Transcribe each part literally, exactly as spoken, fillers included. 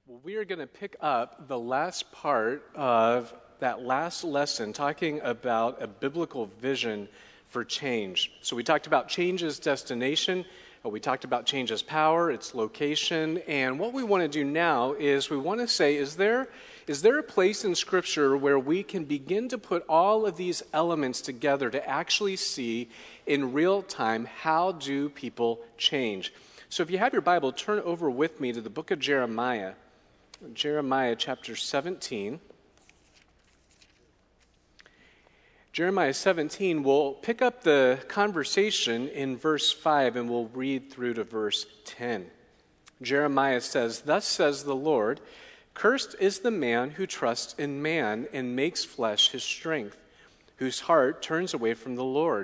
Well, we are going to pick up the last part of that last lesson talking about a biblical vision for change. So we talked about change's destination, uh, we talked about change's power, its location, and what we want to do now is we want to say, is there is there a place in Scripture where we can begin to put all of these elements together to actually see in real time how do people change? So if you have your Bible, turn over with me to the book of Jeremiah. Jeremiah chapter seventeen. Jeremiah seventeen, we'll pick up the conversation in verse five and we'll read through to verse ten. Jeremiah says, "Thus says the Lord, cursed is the man who trusts in man and makes flesh his strength, whose heart turns away from the Lord.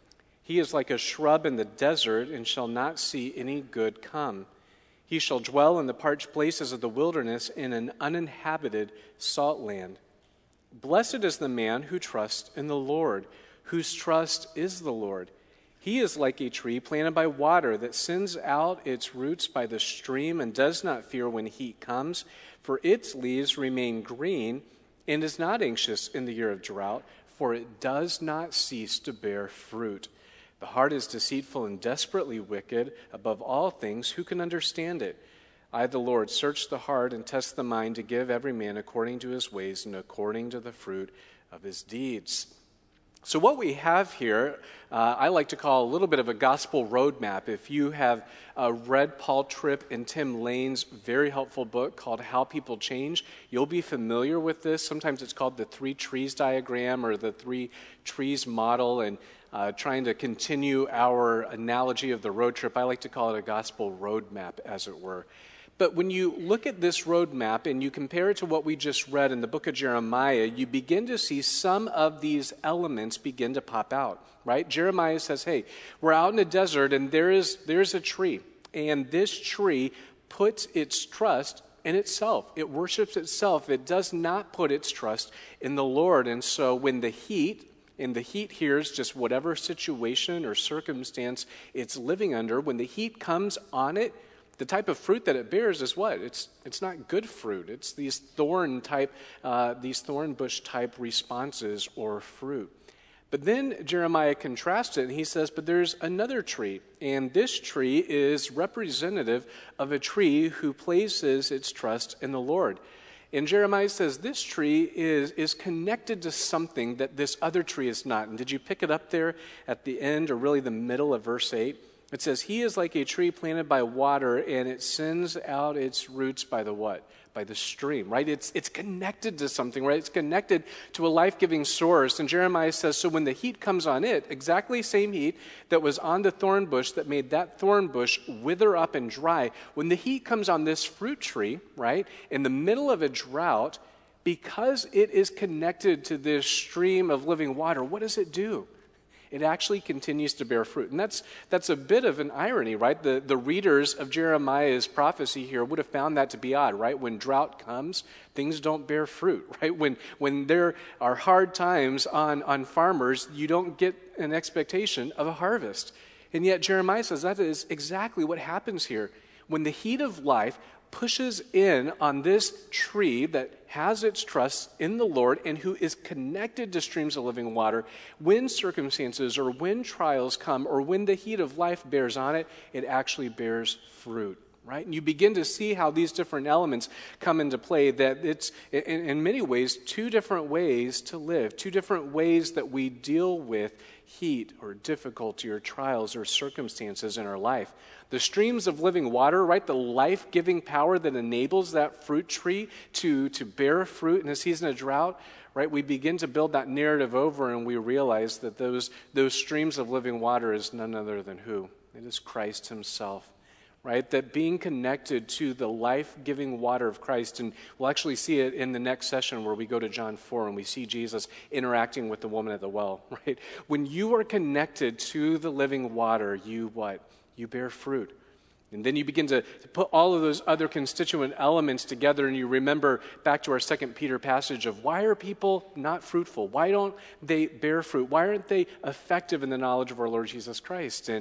He is like a shrub in the desert and shall not see any good come. He shall dwell in the parched places of the wilderness in an uninhabited salt land. Blessed is the man who trusts in the Lord, whose trust is the Lord. He is like a tree planted by water that sends out its roots by the stream and does not fear when heat comes, for its leaves remain green and is not anxious in the year of drought, for it does not cease to bear fruit. The heart is deceitful and desperately wicked. Above all things, who can understand it? I, the Lord, search the heart and test the mind to give every man according to his ways and according to the fruit of his deeds." So what we have here, uh, I like to call a little bit of a gospel roadmap. If you have uh, read Paul Tripp and Tim Lane's very helpful book called How People Change, you'll be familiar with this. Sometimes it's called the three trees diagram or the three trees model. And uh, trying to continue our analogy of the road trip, I like to call it a gospel roadmap, as it were. But when you look at this roadmap and you compare it to what we just read in the book of Jeremiah, you begin to see some of these elements begin to pop out, right? Jeremiah says, hey, we're out in the desert and there is there's a tree. And this tree puts its trust in itself. It worships itself. It does not put its trust in the Lord. And so when the heat, and the heat here is just whatever situation or circumstance it's living under, when the heat comes on it, the type of fruit that it bears is what? It's it's not good fruit. It's these thorn type, uh, these thorn bush type responses or fruit. But then Jeremiah contrasts it and he says, but there's another tree. And this tree is representative of a tree who places its trust in the Lord. And Jeremiah says this tree is, is connected to something that this other tree is not. And did you pick it up there at the end or really the middle of verse eight? It says, he is like a tree planted by water, and it sends out its roots by the what? By the stream, right? It's it's connected to something, right? It's connected to a life-giving source. And Jeremiah says, so when the heat comes on it, exactly same heat that was on the thorn bush that made that thorn bush wither up and dry, when the heat comes on this fruit tree, right, in the middle of a drought, because it is connected to this stream of living water, what does it do? It actually continues to bear fruit. And that's that's a bit of an irony, right? The, the readers of Jeremiah's prophecy here would have found that to be odd, right? When drought comes, things don't bear fruit, right? When when there are hard times on, on farmers, you don't get an expectation of a harvest. And yet Jeremiah says that is exactly what happens here. When the heat of life pushes in on this tree that has its trust in the Lord and who is connected to streams of living water, when circumstances or when trials come or when the heat of life bears on it, it actually bears fruit, right? And you begin to see how these different elements come into play, that it's, in, in many ways, two different ways to live, two different ways that we deal with heat or difficulty or trials or circumstances in our life. The streams of living water, right, the life-giving power that enables that fruit tree to, to bear fruit in a season of drought, right, we begin to build that narrative over and we realize that those, those streams of living water is none other than who? It is Christ himself, right? That being connected to the life-giving water of Christ, and we'll actually see it in the next session where we go to John four and we see Jesus interacting with the woman at the well, right? When you are connected to the living water, you what? You bear fruit. And then you begin to, to put all of those other constituent elements together, and you remember back to our Second Peter passage of why are people not fruitful? Why don't they bear fruit? Why aren't they effective in the knowledge of our Lord Jesus Christ? And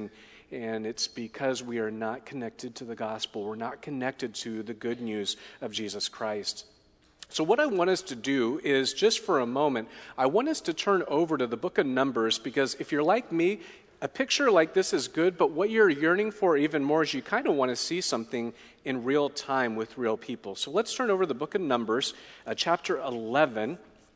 And it's because we are not connected to the gospel. We're not connected to the good news of Jesus Christ. So what I want us to do is, just for a moment, I want us to turn over to the book of Numbers, because if you're like me, a picture like this is good, but what you're yearning for even more is you kind of want to see something in real time with real people. So let's turn over to the book of Numbers, uh, chapter eleven,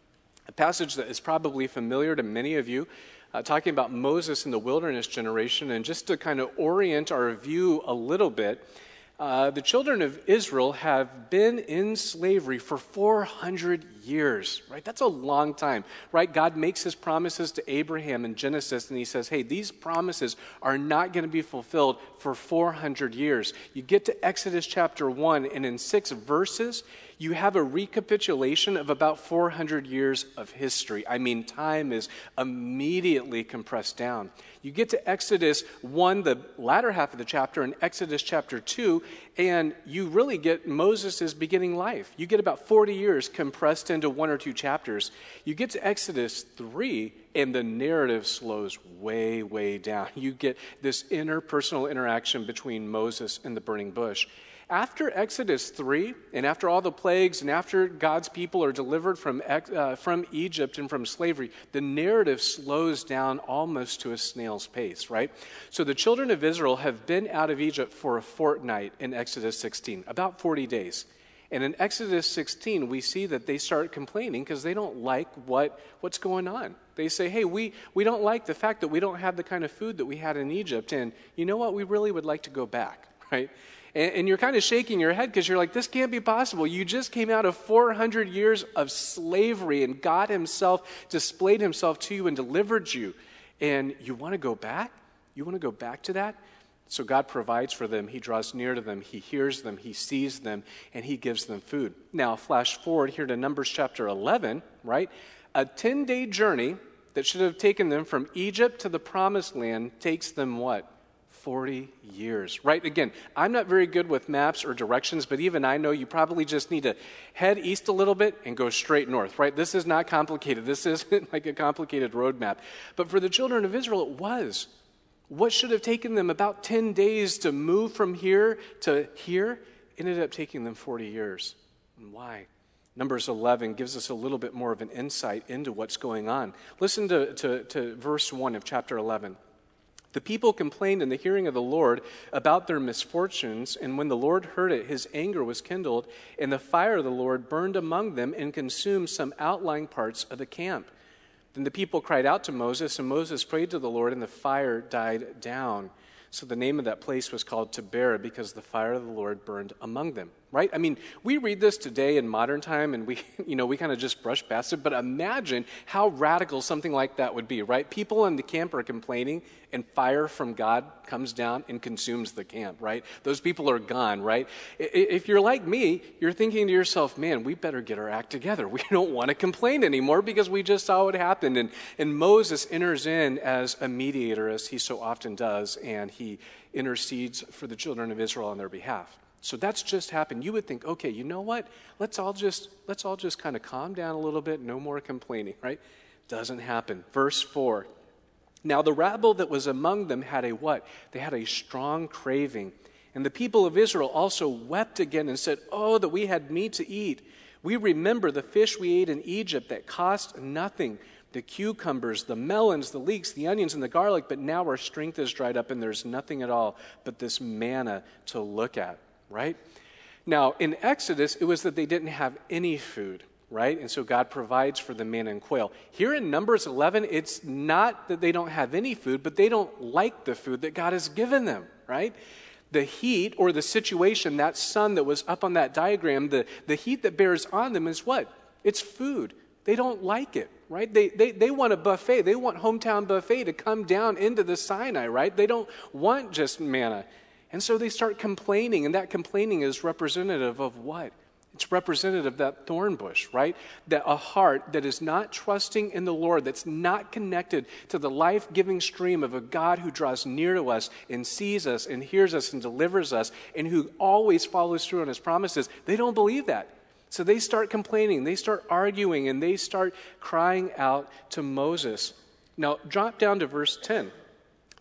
a passage that is probably familiar to many of you, uh, talking about Moses in the wilderness generation. And just to kind of orient our view a little bit, Uh, the children of Israel have been in slavery for four hundred years, right? That's a long time, right? God makes his promises to Abraham in Genesis, and he says, hey, these promises are not going to be fulfilled for four hundred years. You get to Exodus chapter one, and in six verses, you have a recapitulation of about four hundred years of history. I mean, time is immediately compressed down. You get to Exodus one, the latter half of the chapter, and Exodus chapter two, and you really get Moses' beginning life. You get about forty years compressed into one or two chapters. You get to Exodus three, and the narrative slows way, way down. You get this interpersonal interaction between Moses and the burning bush. After Exodus three, and after all the plagues, and after God's people are delivered from uh, from Egypt and from slavery, the narrative slows down almost to a snail's pace, right? So the children of Israel have been out of Egypt for a fortnight in Exodus sixteen, about forty days. And in Exodus sixteen, we see that they start complaining because they don't like what, what's going on. They say, hey, we, we don't like the fact that we don't have the kind of food that we had in Egypt, and you know what? We really would like to go back, right? And you're kind of shaking your head because you're like, this can't be possible. You just came out of four hundred years of slavery, and God himself displayed himself to you and delivered you. And you want to go back? You want to go back to that? So God provides for them. He draws near to them. He hears them. He sees them. And he gives them food. Now, flash forward here to Numbers chapter eleven, right? A ten-day journey that should have taken them from Egypt to the promised land takes them what? forty years, right? Again, I'm not very good with maps or directions, but even I know you probably just need to head east a little bit and go straight north, right? This is not complicated. This isn't like a complicated road map. But for the children of Israel, it was. What should have taken them about ten days to move from here to here ended up taking them forty years. And why? Numbers eleven gives us a little bit more of an insight into what's going on. Listen to, to, to verse one of chapter eleven. The people complained in the hearing of the Lord about their misfortunes, and when the Lord heard it, his anger was kindled, and the fire of the Lord burned among them and consumed some outlying parts of the camp. Then the people cried out to Moses, and Moses prayed to the Lord, and the fire died down. So the name of that place was called Taberah, because the fire of the Lord burned among them. Right? I mean, we read this today in modern time, and we, you know, we kind of just brush past it. But imagine how radical something like that would be, right? People in the camp are complaining, and fire from God comes down and consumes the camp, right? Those people are gone, right? If you're like me, you're thinking to yourself, man, we better get our act together. We don't want to complain anymore because we just saw what happened. And, and Moses enters in as a mediator, as he so often does, and he intercedes for the children of Israel on their behalf. So that's just happened. You would think, okay, you know what? Let's all just let's all just kind of calm down a little bit. No more complaining, right? Doesn't happen. Verse four. Now the rabble that was among them had a what? They had a strong craving. And the people of Israel also wept again and said, oh, that we had meat to eat. We remember the fish we ate in Egypt that cost nothing, the cucumbers, the melons, the leeks, the onions, and the garlic, but now our strength is dried up and there's nothing at all but this manna to look at. Right? Now, in Exodus, it was that they didn't have any food, right? And so God provides for the manna and quail. Here in Numbers eleven, it's not that they don't have any food, but they don't like the food that God has given them, right? The heat or the situation, that sun that was up on that diagram, the, the heat that bears on them is what? It's food. They don't like it, right? They, they, they want a buffet. They want hometown buffet to come down into the Sinai, right? They don't want just manna. And so they start complaining, and that complaining is representative of what? It's representative of that thorn bush, right? That a heart that is not trusting in the Lord, that's not connected to the life-giving stream of a God who draws near to us and sees us and hears us and delivers us and who always follows through on his promises, they don't believe that. So they start complaining, they start arguing, and they start crying out to Moses. Now, drop down to verse ten.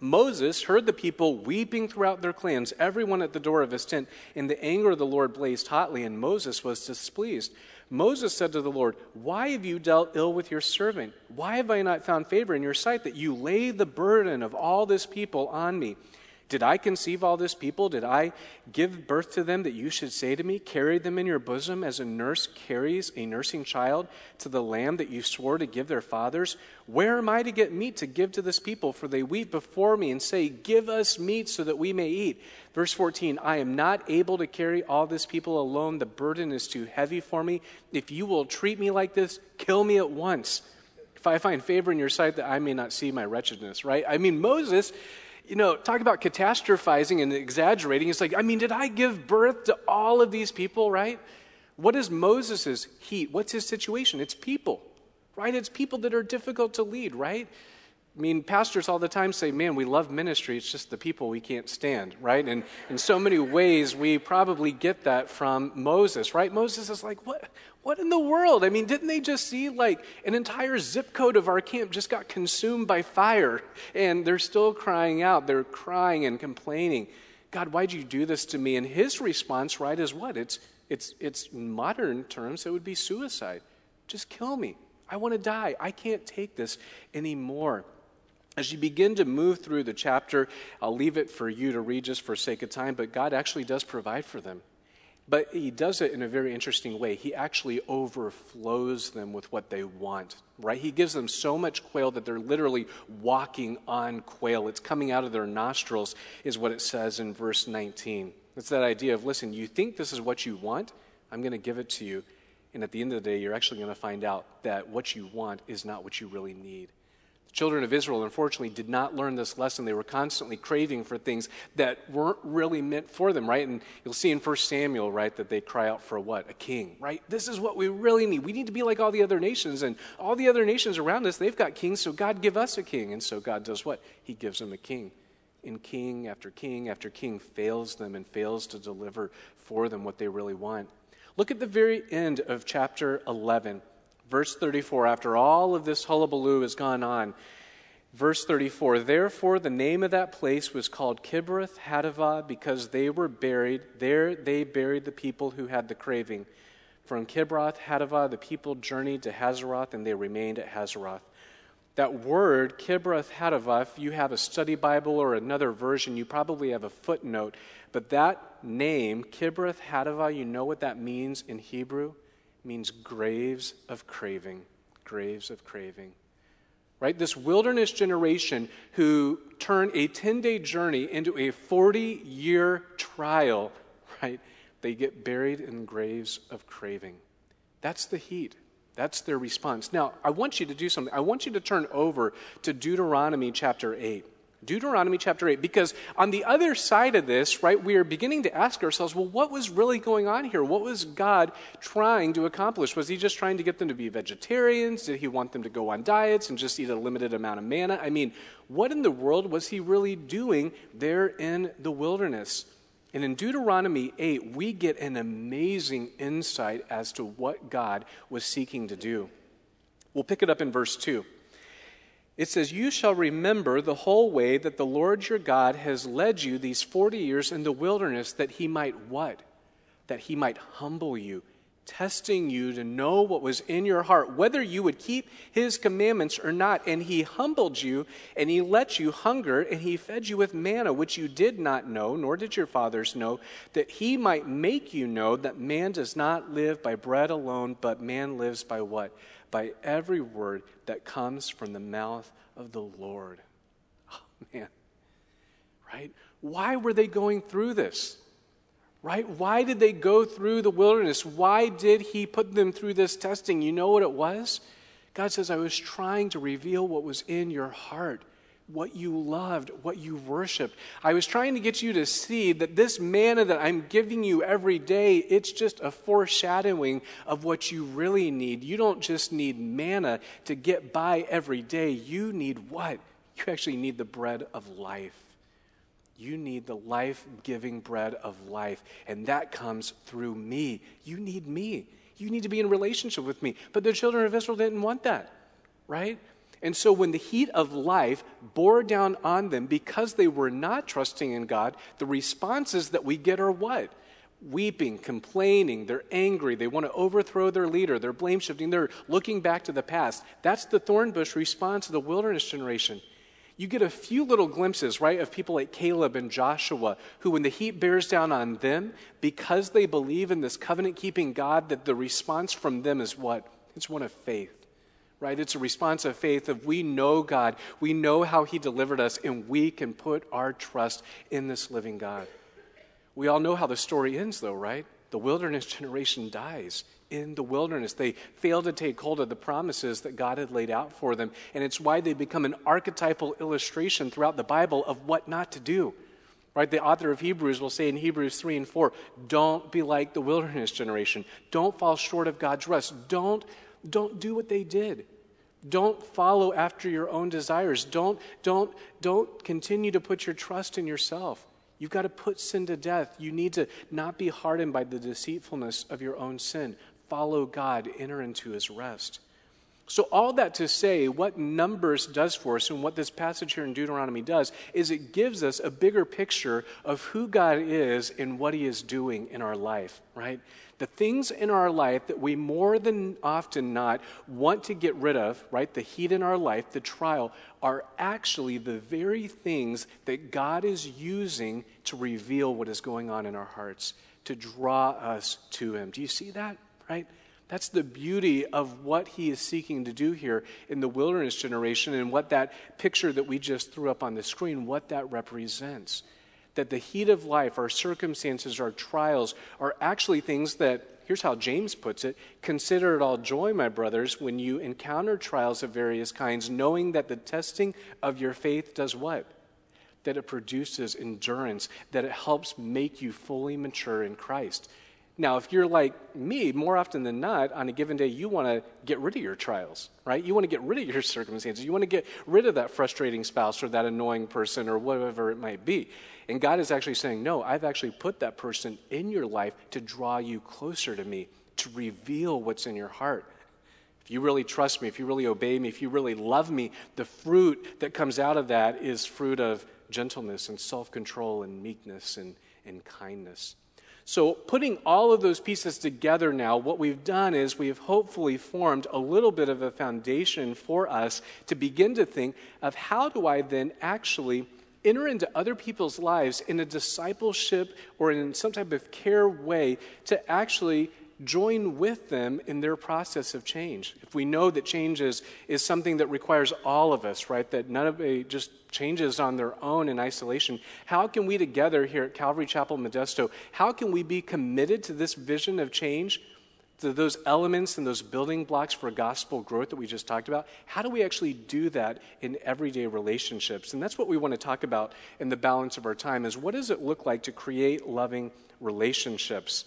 Moses heard the people weeping throughout their clans, everyone at the door of his tent, and the anger of the Lord blazed hotly, and Moses was displeased. Moses said to the Lord, "Why have you dealt ill with your servant? Why have I not found favor in your sight that you lay the burden of all this people on me? Did I conceive all this people? Did I give birth to them that you should say to me, carry them in your bosom as a nurse carries a nursing child to the lamb that you swore to give their fathers? Where am I to get meat to give to this people? For they weep before me and say, give us meat so that we may eat." Verse fourteen, "I am not able to carry all this people alone. The burden is too heavy for me. If you will treat me like this, kill me at once. If I find favor in your sight that I may not see my wretchedness," right? I mean, Moses, you know, talk about catastrophizing and exaggerating. It's like, I mean, did I give birth to all of these people, right? What is Moses' heat? What's his situation? It's people, right? It's people that are difficult to lead, right? I mean, pastors all the time say, man, we love ministry. It's just the people we can't stand, right? And in so many ways, we probably get that from Moses, right? Moses is like, what, what in the world? I mean, didn't they just see like an entire zip code of our camp just got consumed by fire? And they're still crying out. They're crying and complaining. God, why'd you do this to me? And his response, right, is what? It's, it's, it's in modern terms, it would be suicide. Just kill me. I want to die. I can't take this anymore. As you begin to move through the chapter, I'll leave it for you to read just for sake of time, but God actually does provide for them. But he does it in a very interesting way. He actually overflows them with what they want, right? He gives them so much quail that they're literally walking on quail. It's coming out of their nostrils, is what it says in verse nineteen. It's that idea of, listen, you think this is what you want? I'm going to give it to you. And at the end of the day, you're actually going to find out that what you want is not what you really need. The children of Israel, unfortunately, did not learn this lesson. They were constantly craving for things that weren't really meant for them, right? And you'll see in First Samuel, right, that they cry out for what? A king, right? This is what we really need. We need to be like all the other nations. And all the other nations around us, they've got kings, so God give us a king. And so God does what? He gives them a king. And king after king after king fails them and fails to deliver for them what they really want. Look at the very end of chapter eleven, verse thirty-four. After all of this hullabaloo has gone on, verse thirty-four, "Therefore the name of that place was called Kibroth Hattaavah, because they were buried. There they buried the people who had the craving. From Kibroth Hattaavah the people journeyed to Hazeroth, and they remained at Hazeroth." That word, Kibroth Hattaavah, if you have a study Bible or another version, you probably have a footnote. But that name, Kibroth Hattaavah, you know what that means in Hebrew? It means graves of craving. Graves of craving. Right? This wilderness generation who turned a ten-day journey into a forty-year trial, right? They get buried in graves of craving. That's the heat. That's their response. Now, I want you to do something. I want you to turn over to Deuteronomy chapter eight. Deuteronomy chapter eight, because on the other side of this, right, we are beginning to ask ourselves, well, what was really going on here? What was God trying to accomplish? Was he just trying to get them to be vegetarians? Did he want them to go on diets and just eat a limited amount of manna? I mean, what in the world was he really doing there in the wilderness? And in Deuteronomy eight, we get an amazing insight as to what God was seeking to do. We'll pick it up in verse two. It says, "You shall remember the whole way that the Lord your God has led you these forty years in the wilderness, that he might" what? "That he might humble you, testing you to know what was in your heart, whether you would keep his commandments or not. And he humbled you, and he let you hunger, and he fed you with manna, which you did not know, nor did your fathers know, that he might make you know that man does not live by bread alone, but man lives by" what? "By every word that comes from the mouth of the Lord." Oh, man. Right? Why were they going through this? Right? Why did they go through the wilderness? Why did he put them through this testing? You know what it was? God says, I was trying to reveal what was in your heart, what you loved, what you worshiped. I was trying to get you to see that this manna that I'm giving you every day, it's just a foreshadowing of what you really need. You don't just need manna to get by every day. You need what? You actually need the bread of life. You need the life-giving bread of life, and that comes through me. You need me. You need to be in relationship with me. But the children of Israel didn't want that, right? And so when the heat of life bore down on them because they were not trusting in God, the responses that we get are what? Weeping, complaining, they're angry, they want to overthrow their leader, they're blame shifting, they're looking back to the past. That's the thorn bush response to the wilderness generation. You get a few little glimpses, right, of people like Caleb and Joshua, who when the heat bears down on them, because they believe in this covenant-keeping God, that the response from them is what? It's one of faith. Right? It's a response of faith of we know God, we know how he delivered us, and we can put our trust in this living God. We all know how the story ends though, right? The wilderness generation dies in the wilderness. They fail to take hold of the promises that God had laid out for them, and it's why they become an archetypal illustration throughout the Bible of what not to do. Right? The author of Hebrews will say in Hebrews three and four, don't be like the wilderness generation. Don't fall short of God's rest. Don't Don't do what they did. Don't follow after your own desires. Don't, don't, don't continue to put your trust in yourself. You've got to put sin to death. You need to not be hardened by the deceitfulness of your own sin. Follow God, enter into his rest. So all that to say, what Numbers does for us and what this passage here in Deuteronomy does is it gives us a bigger picture of who God is and what he is doing in our life, right? The things in our life that we more than often not want to get rid of, right? The heat in our life, the trial, are actually the very things that God is using to reveal what is going on in our hearts, to draw us to him. Do you see that, right? That's the beauty of what he is seeking to do here in the wilderness generation and what that picture that we just threw up on the screen, what that represents. That the heat of life, our circumstances, our trials, are actually things that, here's how James puts it, consider it all joy, my brothers, when you encounter trials of various kinds, knowing that the testing of your faith does what? That it produces endurance, that it helps make you fully mature in Christ. Now, if you're like me, more often than not, on a given day, you want to get rid of your trials, right? You want to get rid of your circumstances. You want to get rid of that frustrating spouse or that annoying person or whatever it might be. And God is actually saying, no, I've actually put that person in your life to draw you closer to me, to reveal what's in your heart. If you really trust me, if you really obey me, if you really love me, the fruit that comes out of that is fruit of gentleness and self-control and meekness and, and kindness. So putting all of those pieces together now, what we've done is we have hopefully formed a little bit of a foundation for us to begin to think of how do I then actually enter into other people's lives in a discipleship or in some type of care way to actually join with them in their process of change. If we know that change is, is something that requires all of us, right, that none of it just changes on their own in isolation, how can we together here at Calvary Chapel Modesto, how can we be committed to this vision of change, to those elements and those building blocks for gospel growth that we just talked about? How do we actually do that in everyday relationships? And that's what we want to talk about in the balance of our time, is what does it look like to create loving relationships?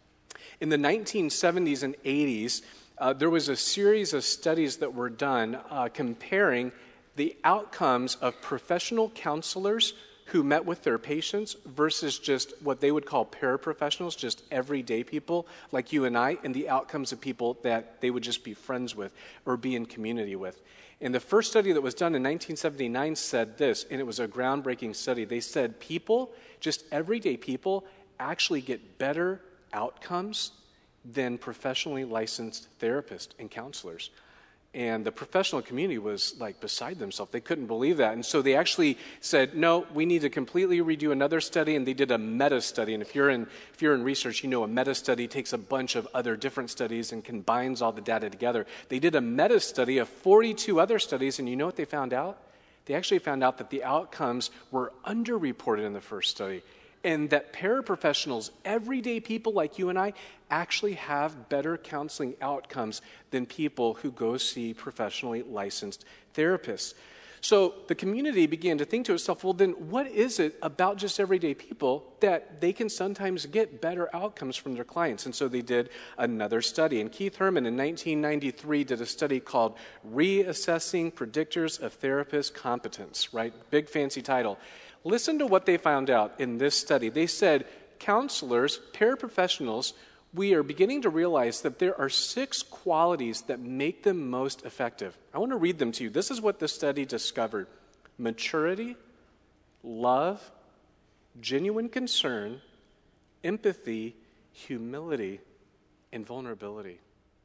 In the nineteen seventies and eighties, uh, there was a series of studies that were done uh, comparing the outcomes of professional counselors who met with their patients versus just what they would call paraprofessionals, just everyday people like you and I, and the outcomes of people that they would just be friends with or be in community with. And the first study that was done in nineteen seventy-nine said this, and it was a groundbreaking study. They said people, just everyday people, actually get better outcomes than professionally licensed therapists and counselors. And the professional community was like beside themselves. They couldn't believe that. And so they actually said, no, we need to completely redo another study. And they did a meta study. And if you're in if you're in research, you know a meta study takes a bunch of other different studies and combines all the data together. They did a meta study of forty-two other studies, and you know what they found out? They actually found out that the outcomes were underreported in the first study. And that paraprofessionals, everyday people like you and I, actually have better counseling outcomes than people who go see professionally licensed therapists. So the community began to think to itself, well, then what is it about just everyday people that they can sometimes get better outcomes from their clients? And so they did another study. And Keith Herman in nineteen ninety-three did a study called Reassessing Predictors of Therapist Competence, right? Big fancy title. Listen to what they found out in this study. They said counselors, paraprofessionals, we are beginning to realize that there are six qualities that make them most effective. I want to read them to you. This is what the study discovered: maturity, love, genuine concern, empathy, humility, and vulnerability.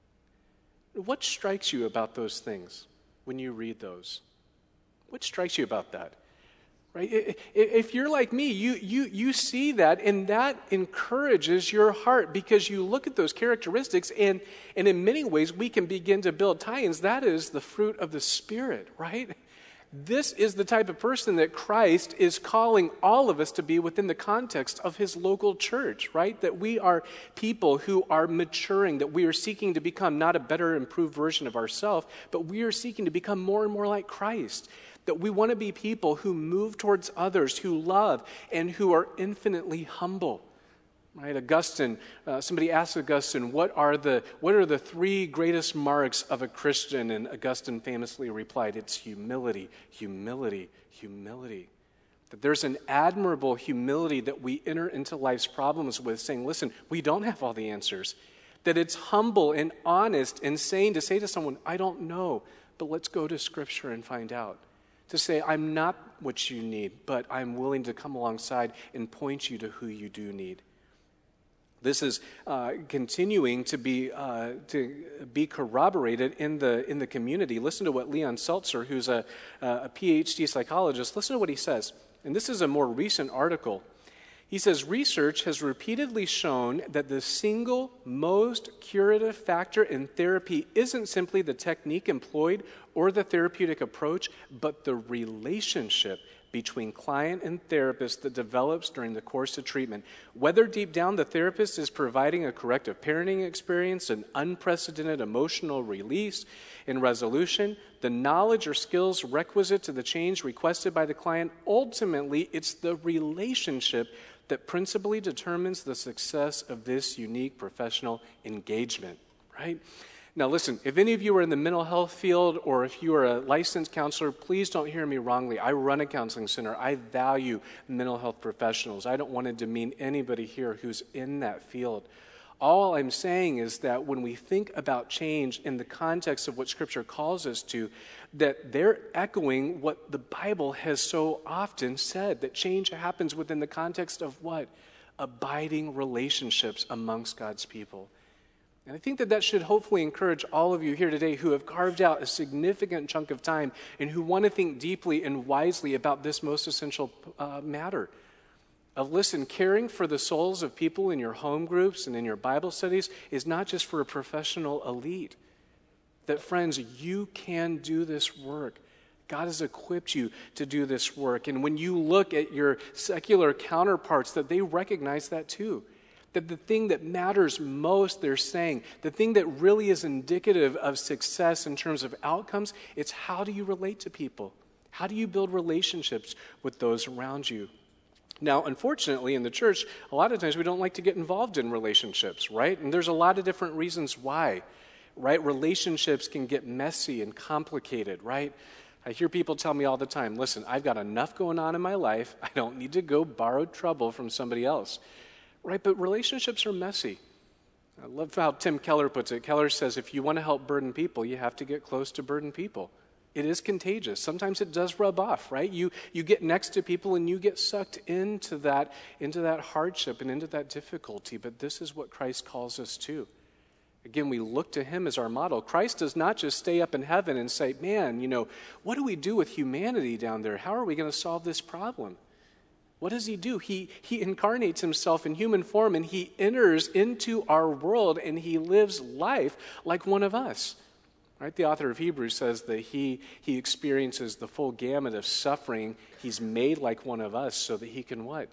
What strikes you about those things when you read those? What strikes you about that? Right? If you're like me, you, you, you see that, and that encourages your heart because you look at those characteristics, and, and in many ways we can begin to build tie-ins. That is the fruit of the Spirit, right? This is the type of person that Christ is calling all of us to be within the context of his local church, right? That we are people who are maturing, that we are seeking to become not a better, improved version of ourselves, but we are seeking to become more and more like Christ. That we want to be people who move towards others, who love, and who are infinitely humble. Right? Augustine, uh, somebody asked Augustine, what are the what are the three greatest marks of a Christian? And Augustine famously replied, it's humility, humility, humility. That there's an admirable humility that we enter into life's problems with, saying, listen, we don't have all the answers. That it's humble and honest and saying to say to someone, I don't know, but let's go to Scripture and find out. To say, I'm not what you need, but I'm willing to come alongside and point you to who you do need. This is uh, continuing to be uh, to be corroborated in the in the community. Listen to what Leon Seltzer, who's a, a P H D psychologist, listen to what he says. And this is a more recent article. He says, research has repeatedly shown that the single most curative factor in therapy isn't simply the technique employed or the therapeutic approach, but the relationship between client and therapist that develops during the course of treatment. Whether deep down the therapist is providing a corrective parenting experience, an unprecedented emotional release and resolution, the knowledge or skills requisite to the change requested by the client, ultimately it's the relationship that principally determines the success of this unique professional engagement, right? Now listen, if any of you are in the mental health field or if you are a licensed counselor, please don't hear me wrongly. I run a counseling center. I value mental health professionals. I don't want to demean anybody here who's in that field. All I'm saying is that when we think about change in the context of what Scripture calls us to, that they're echoing what the Bible has so often said, that change happens within the context of what? Abiding relationships amongst God's people. And I think that that should hopefully encourage all of you here today who have carved out a significant chunk of time and who want to think deeply and wisely about this most essential uh, matter. Of listen, caring for the souls of people in your home groups and in your Bible studies is not just for a professional elite. That, friends, you can do this work. God has equipped you to do this work. And when you look at your secular counterparts, that they recognize that too. That the thing that matters most, they're saying, the thing that really is indicative of success in terms of outcomes, it's how do you relate to people? How do you build relationships with those around you? Now, unfortunately, in the church, a lot of times we don't like to get involved in relationships, right? And there's a lot of different reasons why, right? Relationships can get messy and complicated, right? I hear people tell me all the time, listen, I've got enough going on in my life. I don't need to go borrow trouble from somebody else, right? But relationships are messy. I love how Tim Keller puts it. Keller says, if you want to help burden people, you have to get close to burden people. It is contagious. Sometimes it does rub off, right? You you get next to people and you get sucked into that, into that hardship and into that difficulty. But this is what Christ calls us to. Again, we look to him as our model. Christ does not just stay up in heaven and say, man, you know, what do we do with humanity down there? How are we going to solve this problem? What does he do? He, he incarnates himself in human form and he enters into our world and he lives life like one of us. Right? The author of Hebrews says that he, he experiences the full gamut of suffering. He's made like one of us so that he can what?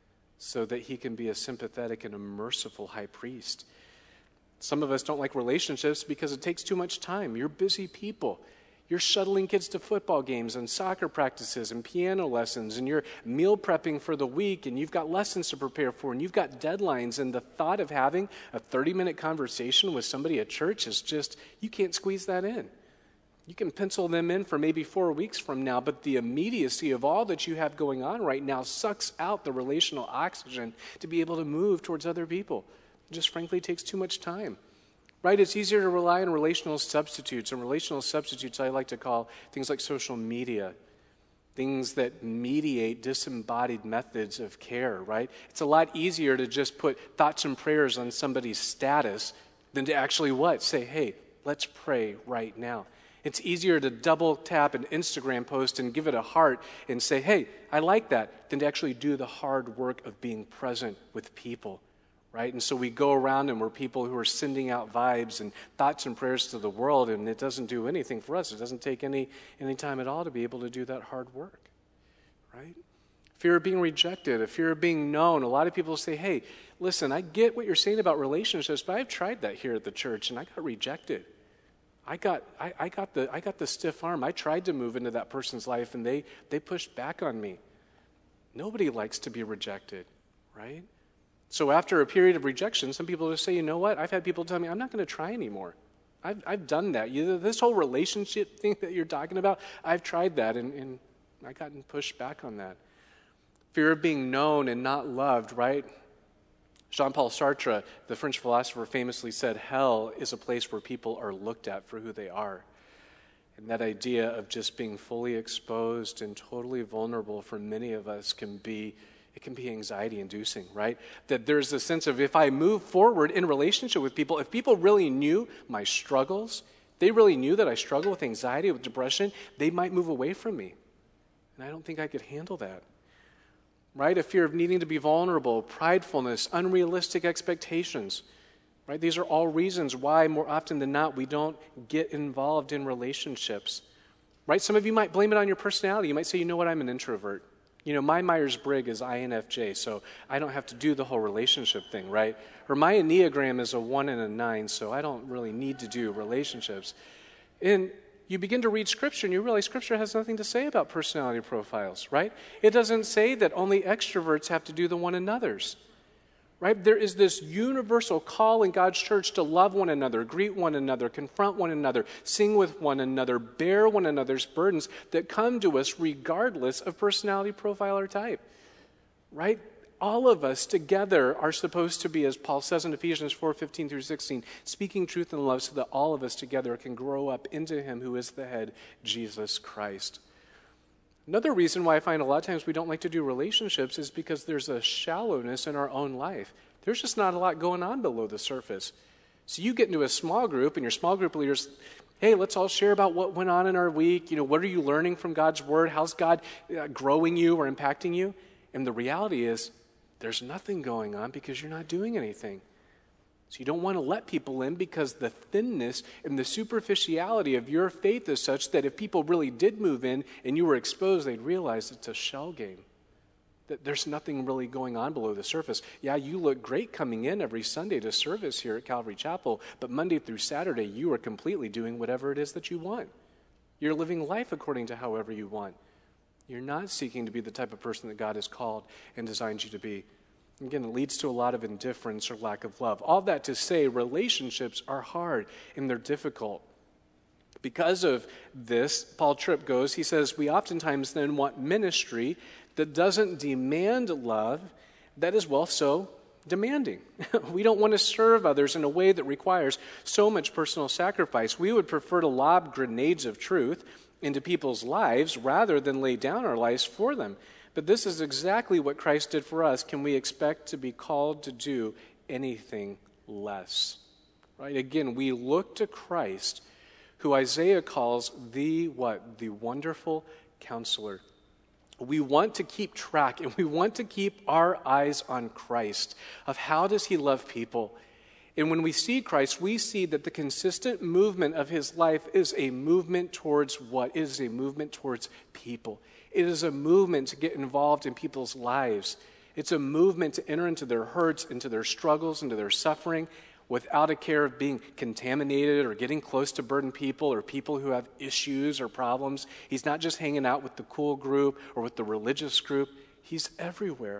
So that he can be a sympathetic and a merciful high priest. Some of us don't like relationships because it takes too much time. You're busy people. You're shuttling kids to football games and soccer practices and piano lessons, and you're meal prepping for the week, and you've got lessons to prepare for, and you've got deadlines, and the thought of having a thirty-minute conversation with somebody at church is just, you can't squeeze that in. You can pencil them in for maybe four weeks from now, but the immediacy of all that you have going on right now sucks out the relational oxygen to be able to move towards other people. It just frankly takes too much time. Right? It's easier to rely on relational substitutes, and relational substitutes I like to call things like social media, things that mediate disembodied methods of care, right? It's a lot easier to just put thoughts and prayers on somebody's status than to actually what? Say, hey, let's pray right now. It's easier to double tap an Instagram post and give it a heart and say, hey, I like that, than to actually do the hard work of being present with people, right? And so we go around and we're people who are sending out vibes and thoughts and prayers to the world, and it doesn't do anything for us. It doesn't take any, any time at all to be able to do that hard work, right? Fear of being rejected, a fear of being known. A lot of people say, hey, listen, I get what you're saying about relationships, but I've tried that here at the church, and I got rejected. I got I, I got the I got the stiff arm. I tried to move into that person's life, and they they pushed back on me. Nobody likes to be rejected, right? So after a period of rejection, some people just say, you know what? I've had people tell me, I'm not going to try anymore. I've I've done that. You, this whole relationship thing that you're talking about, I've tried that, and, and I gotten pushed back on that. Fear of being known and not loved, right? Jean-Paul Sartre, the French philosopher, famously said, hell is a place where people are looked at for who they are. And that idea of just being fully exposed and totally vulnerable for many of us can be, it can be anxiety-inducing, right? That there's a sense of if I move forward in relationship with people, if people really knew my struggles, they really knew that I struggle with anxiety, with depression, they might move away from me. And I don't think I could handle that. Right? A fear of needing to be vulnerable, pridefulness, unrealistic expectations. Right? These are all reasons why, more often than not, we don't get involved in relationships. Right? Some of you might blame it on your personality. You might say, you know what, I'm an introvert. You know, my Myers-Briggs is I N F J, so I don't have to do the whole relationship thing, right? Or my Enneagram is a one and a nine, so I don't really need to do relationships. And you begin to read Scripture and you realize Scripture has nothing to say about personality profiles, right? It doesn't say that only extroverts have to do the one another's, right? There is this universal call in God's church to love one another, greet one another, confront one another, sing with one another, bear one another's burdens that come to us regardless of personality profile or type, right? All of us together are supposed to be, as Paul says in Ephesians four fifteen through sixteen, speaking truth in love so that all of us together can grow up into him who is the head, Jesus Christ. Another reason why I find a lot of times we don't like to do relationships is because there's a shallowness in our own life. There's just not a lot going on below the surface. So you get into a small group and your small group leaders, hey, let's all share about what went on in our week. You know, what are you learning from God's word? How's God uh, growing you or impacting you? And the reality is, there's nothing going on because you're not doing anything. So you don't want to let people in because the thinness and the superficiality of your faith is such that if people really did move in and you were exposed, they'd realize it's a shell game. That there's nothing really going on below the surface. Yeah, you look great coming in every Sunday to service here at Calvary Chapel, but Monday through Saturday, you are completely doing whatever it is that you want. You're living life according to however you want. You're not seeking to be the type of person that God has called and designed you to be. Again, it leads to a lot of indifference or lack of love. All that to say, relationships are hard and they're difficult. Because of this, Paul Tripp goes, he says, we oftentimes then want ministry that doesn't demand love, that is, well, so demanding. We don't want to serve others in a way that requires so much personal sacrifice. We would prefer to lob grenades of truth into people's lives rather than lay down our lives for them. But this is exactly what Christ did for us. Can we expect to be called to do anything less? Right? Again, we look to Christ, who Isaiah calls the what? The wonderful counselor. We want to keep track and we want to keep our eyes on Christ of how does he love people. And when we see Christ, we see that the consistent movement of his life is a movement towards what? It is a movement towards people. It is a movement to get involved in people's lives. It's a movement to enter into their hurts, into their struggles, into their suffering, without a care of being contaminated or getting close to burdened people or people who have issues or problems. He's not just hanging out with the cool group or with the religious group. He's everywhere.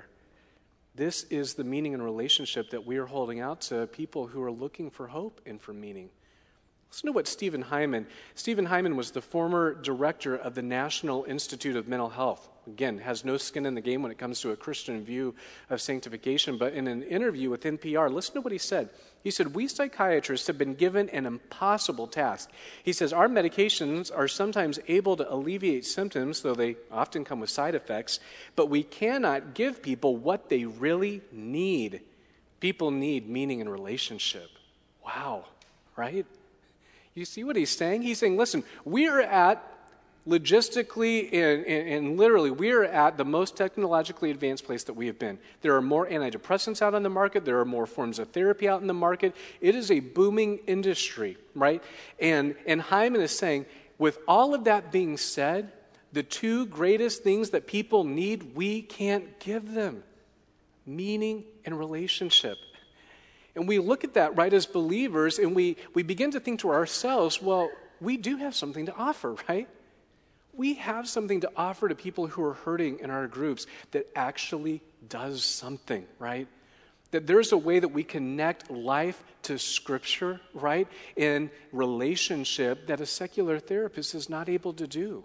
This is the meaning and relationship that we are holding out to people who are looking for hope and for meaning. Listen to what Stephen Hyman, Stephen Hyman was the former director of the National Institute of Mental Health. again, has no skin in the game when it comes to a Christian view of sanctification. But in an interview with N P R, listen to what he said. He said, "We psychiatrists have been given an impossible task." He says, "Our medications are sometimes able to alleviate symptoms, though they often come with side effects, but we cannot give people what they really need. People need meaning and relationship." Wow, right? You see what he's saying? He's saying, listen, we are at logistically and, and, and literally, we are at the most technologically advanced place that we have been. There are more antidepressants out on the market. There are more forms of therapy out in the market. It is a booming industry, right? And, and Hyman is saying, with all of that being said, the two greatest things that people need, we can't give them: meaning and relationship. And we look at that, right, as believers, and we, we begin to think to ourselves, well, we do have something to offer, right? We have something to offer to people who are hurting in our groups that actually does something, right? That there's a way that we connect life to Scripture, right, in relationship that a secular therapist is not able to do.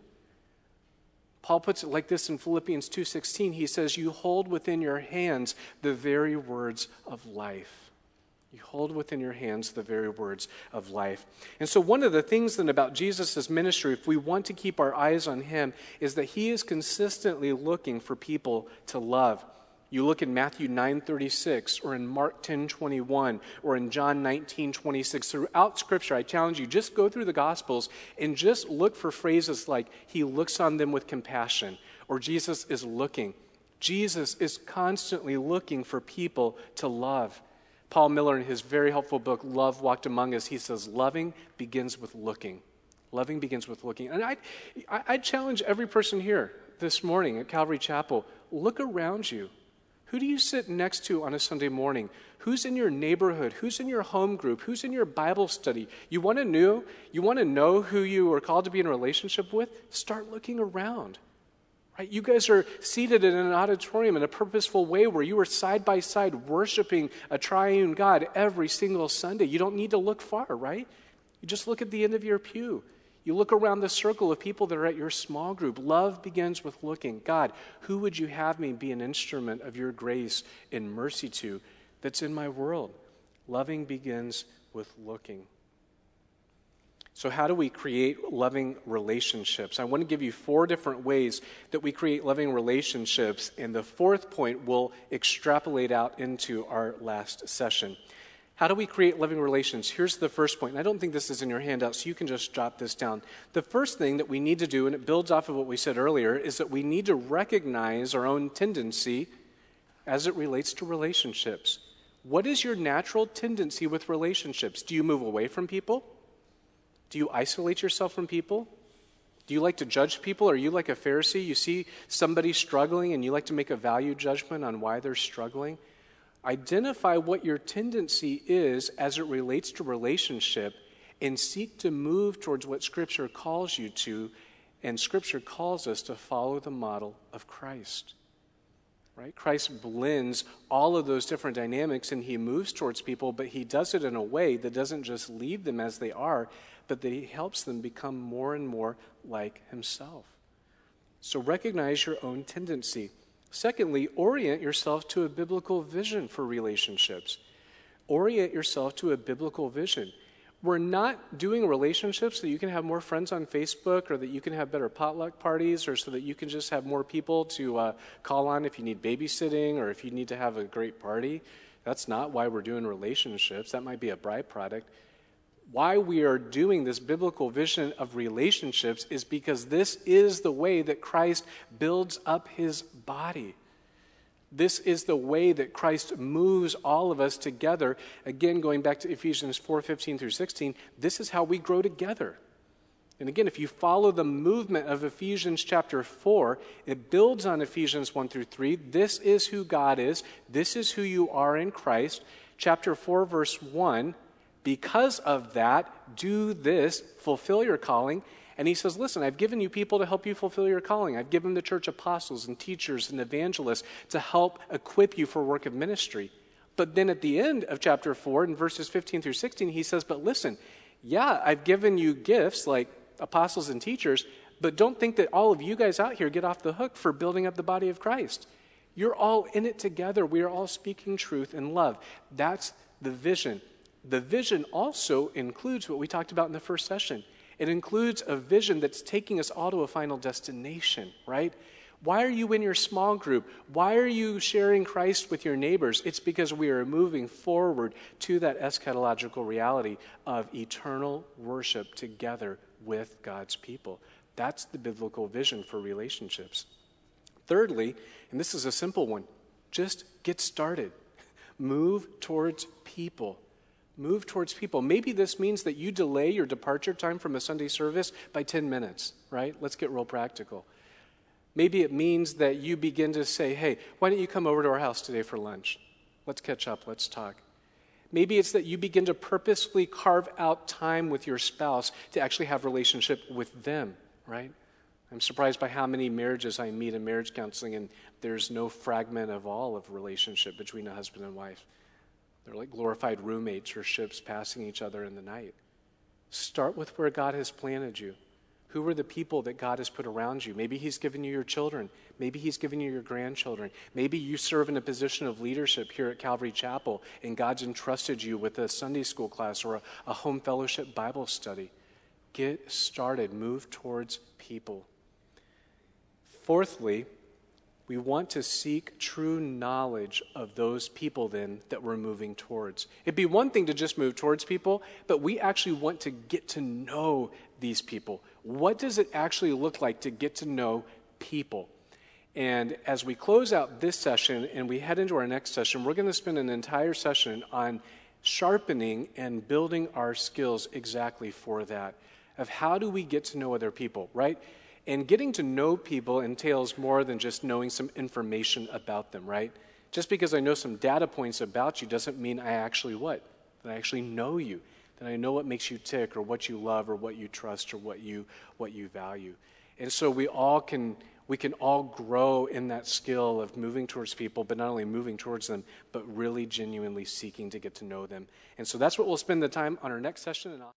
Paul puts it like this in Philippians two sixteen. He says, "You hold within your hands the very words of life." You hold within your hands the very words of life. And so one of the things then about Jesus' ministry, if we want to keep our eyes on him, is that he is consistently looking for people to love. You look in Matthew nine thirty-six, or in Mark ten twenty-one, or in John nineteen twenty-six. Throughout Scripture, I challenge you, just go through the Gospels and just look for phrases like, he looks on them with compassion, or Jesus is looking. Jesus is constantly looking for people to love. Paul Miller, in his very helpful book, Love Walked Among Us, he says, loving begins with looking. Loving begins with looking. And I I challenge every person here this morning at Calvary Chapel, look around you. Who do you sit next to on a Sunday morning? Who's in your neighborhood? Who's in your home group? Who's in your Bible study? You want to know, you want to know who you are called to be in a relationship with? Start looking around. Right? You guys are seated in an auditorium in a purposeful way where you are side by side worshiping a triune God every single Sunday. You don't need to look far, right? You just look at the end of your pew. You look around the circle of people that are at your small group. Love begins with looking. God, who would you have me be an instrument of your grace and mercy to that's in my world? Loving begins with looking. So how do we create loving relationships? I want to give you four different ways that we create loving relationships, and the fourth point will extrapolate out into our last session. How do we create loving relations? Here's the first point, and I don't think this is in your handout, so you can just jot this down. The first thing that we need to do, and it builds off of what we said earlier, is that we need to recognize our own tendency as it relates to relationships. What is your natural tendency with relationships? Do you move away from people? Do you isolate yourself from people? Do you like to judge people? Are you like a Pharisee? You see somebody struggling and you like to make a value judgment on why they're struggling? Identify what your tendency is as it relates to relationship and seek to move towards what Scripture calls you to, and Scripture calls us to follow the model of Christ. Right? Christ blends all of those different dynamics and he moves towards people, but he does it in a way that doesn't just leave them as they are, but that he helps them become more and more like himself. So recognize your own tendency. Secondly, orient yourself to a biblical vision for relationships. Orient yourself to a biblical vision. We're not doing relationships so that you can have more friends on Facebook or that you can have better potluck parties or so that you can just have more people to uh, call on if you need babysitting or if you need to have a great party. That's not why we're doing relationships. That might be a byproduct. Why we are doing this biblical vision of relationships is because this is the way that Christ builds up his body. This is the way that Christ moves all of us together. Again, going back to Ephesians four fifteen through sixteen, this is how we grow together. And again, if you follow the movement of Ephesians chapter four, it builds on Ephesians one through three. This is who God is. This is who you are in Christ. Chapter four, verse one, because of that, do this, fulfill your calling. And he says, listen, I've given you people to help you fulfill your calling. I've given the church apostles and teachers and evangelists to help equip you for work of ministry. But then at the end of chapter four, in verses fifteen through sixteen, he says, but listen, yeah, I've given you gifts like apostles and teachers, But don't think that all of you guys out here get off the hook for building up the body of Christ. You're all in it together. We are all speaking truth in love. That's the vision. The vision also includes what we talked about in the first session. It includes a vision that's taking us all to a final destination, right? Why are you in your small group? Why are you sharing Christ with your neighbors? It's because we are moving forward to that eschatological reality of eternal worship together with God's people. That's the biblical vision for relationships. Thirdly, and this is a simple one, just get started. Move towards people. Move towards people. Maybe this means that you delay your departure time from a Sunday service by ten minutes, right? Let's get real practical. Maybe it means that you begin to say, hey, why don't you come over to our house today for lunch? Let's catch up, let's talk. Maybe it's that you begin to purposefully carve out time with your spouse to actually have a relationship with them, right? I'm surprised by how many marriages I meet in marriage counseling, and there's no fragment of all of relationship between a husband and wife. They're like glorified roommates or ships passing each other in the night. Start with where God has planted you. Who are the people that God has put around you? Maybe he's given you your children. Maybe he's given you your grandchildren. Maybe you serve in a position of leadership here at Calvary Chapel, and God's entrusted you with a Sunday school class or a, a home fellowship Bible study. Get started. Move towards people. Fourthly, we want to seek true knowledge of those people then that we're moving towards. It'd be one thing to just move towards people, but we actually want to get to know these people. What does it actually look like to get to know people? And as we close out this session and we head into our next session, we're going to spend an entire session on sharpening and building our skills exactly for that, of how do we get to know other people, right? And getting to know people entails more than just knowing some information about them, right? Just because I know some data points about you doesn't mean I actually what? That I actually know you. That I know what makes you tick or what you love or what you trust or what you what you value. And so we all can we can all grow in that skill of moving towards people, but not only moving towards them, but really genuinely seeking to get to know them. And so that's what we'll spend the time on our next session. And I'll